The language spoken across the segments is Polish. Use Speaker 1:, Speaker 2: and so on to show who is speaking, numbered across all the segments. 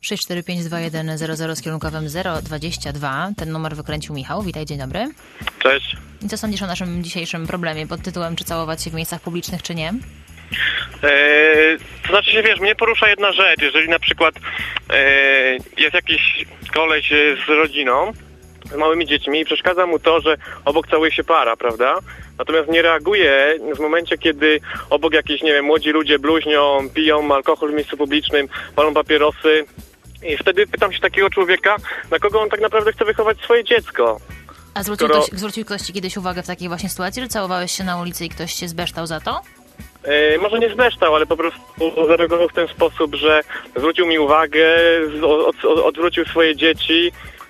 Speaker 1: 6452100 z kierunkowym 022. Ten numer wykręcił Michał. Witaj, dzień dobry.
Speaker 2: Cześć.
Speaker 1: I co sądzisz o naszym dzisiejszym problemie pod tytułem czy całować się w miejscach publicznych, czy nie?
Speaker 2: To znaczy się, wiesz, mnie porusza jedna rzecz. Jeżeli na przykład jest jakiś koleś z rodziną, z małymi dziećmi i przeszkadza mu to, że obok całuje się para, prawda? Natomiast nie reaguje w momencie, kiedy obok jakieś, nie wiem, młodzi ludzie bluźnią, piją alkohol w miejscu publicznym, palą papierosy. I wtedy pytam się takiego człowieka, na kogo on tak naprawdę chce wychować swoje dziecko.
Speaker 1: A zwrócił ktoś ci kiedyś uwagę w takiej właśnie sytuacji, że całowałeś się na ulicy i ktoś się zbeształ za to?
Speaker 2: Może nie zbeształ, ale po prostu zareagował w ten sposób, że zwrócił mi uwagę, odwrócił swoje dzieci,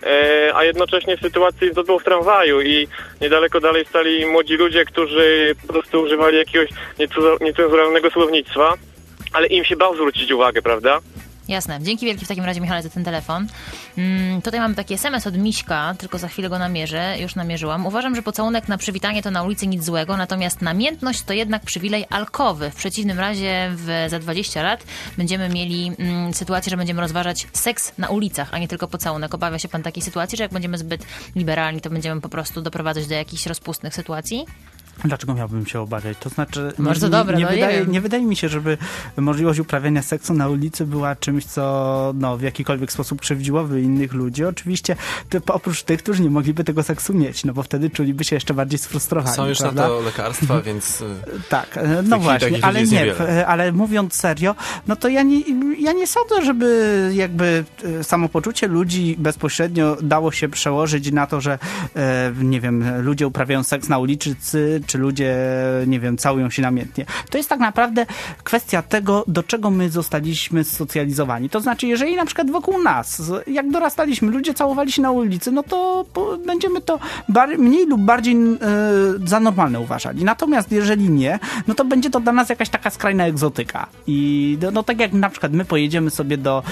Speaker 2: a jednocześnie w sytuacji był w tramwaju i niedaleko dalej stali młodzi ludzie, którzy po prostu używali jakiegoś niecenzuralnego słownictwa, ale im się bał zwrócić uwagę, prawda?
Speaker 1: Jasne. Dzięki wielkie w takim razie, Michale, za ten telefon. Tutaj mamy taki SMS od Miśka, tylko za chwilę go namierzę. Już namierzyłam. Uważam, że pocałunek na przywitanie to na ulicy nic złego, natomiast namiętność to jednak przywilej alkowy. W przeciwnym razie za 20 lat będziemy mieli sytuację, że będziemy rozważać seks na ulicach, a nie tylko pocałunek. Obawia się pan takiej sytuacji, że jak będziemy zbyt liberalni, to będziemy po prostu doprowadzać do jakichś rozpustnych sytuacji?
Speaker 3: Dlaczego miałbym się obawiać? To znaczy,
Speaker 1: bardzo dobre,
Speaker 3: nie wydaje mi się, żeby możliwość uprawiania seksu na ulicy była czymś, co w jakikolwiek sposób krzywdziłoby innych ludzi. Oczywiście oprócz tych, którzy nie mogliby tego seksu mieć, no bo wtedy czuliby się jeszcze bardziej sfrustrowani.
Speaker 4: Są już
Speaker 3: prawda?
Speaker 4: na to lekarstwa, więc...
Speaker 3: Tak, no właśnie, ale nie, ale mówiąc serio, no to ja nie sądzę, żeby jakby samopoczucie ludzi bezpośrednio dało się przełożyć na to, że nie wiem, ludzie uprawiają seks na ulicy, czy ludzie, nie wiem, całują się namiętnie. To jest tak naprawdę kwestia tego, do czego my zostaliśmy socjalizowani. To znaczy, jeżeli na przykład wokół nas, jak dorastaliśmy, ludzie całowali się na ulicy, no to będziemy to mniej lub bardziej za normalne uważali. Natomiast jeżeli nie, no to będzie to dla nas jakaś taka skrajna egzotyka. I no tak jak na przykład my pojedziemy sobie do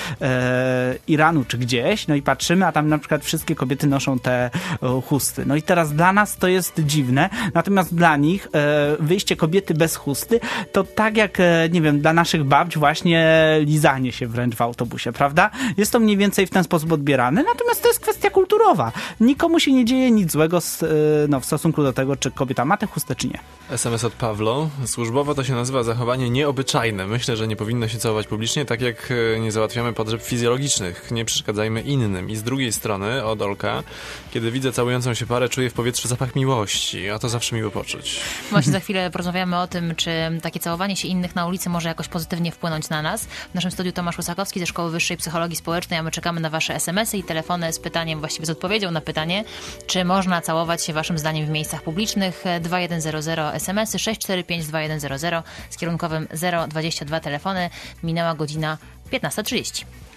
Speaker 3: Iranu czy gdzieś, no i patrzymy, a tam na przykład wszystkie kobiety noszą te chusty. No i teraz dla nas to jest dziwne, natomiast dla nich wyjście kobiety bez chusty to tak jak, nie wiem, dla naszych babć właśnie lizanie się wręcz w autobusie, prawda? Jest to mniej więcej w ten sposób odbierane, natomiast to jest kwestia kulturowa. Nikomu się nie dzieje nic złego w stosunku do tego, czy kobieta ma tę chustę, czy nie.
Speaker 4: SMS od Pawlo. Służbowo to się nazywa zachowanie nieobyczajne. Myślę, że nie powinno się całować publicznie, tak jak nie załatwiamy potrzeb fizjologicznych. Nie przeszkadzajmy innym. I z drugiej strony, od Olka, kiedy widzę całującą się parę, czuję w powietrzu zapach miłości, a to zawsze miło poczuć.
Speaker 1: Właśnie za chwilę porozmawiamy o tym, czy takie całowanie się innych na ulicy może jakoś pozytywnie wpłynąć na nas. W naszym studiu Tomasz Łysakowski ze Szkoły Wyższej Psychologii Społecznej, a my czekamy na wasze SMS-y i telefony z pytaniem, właściwie z odpowiedzią na pytanie, czy można całować się waszym zdaniem w miejscach publicznych. 2100 SMS-y, 6452100 z kierunkowym 022 telefony. Minęła godzina 15:30.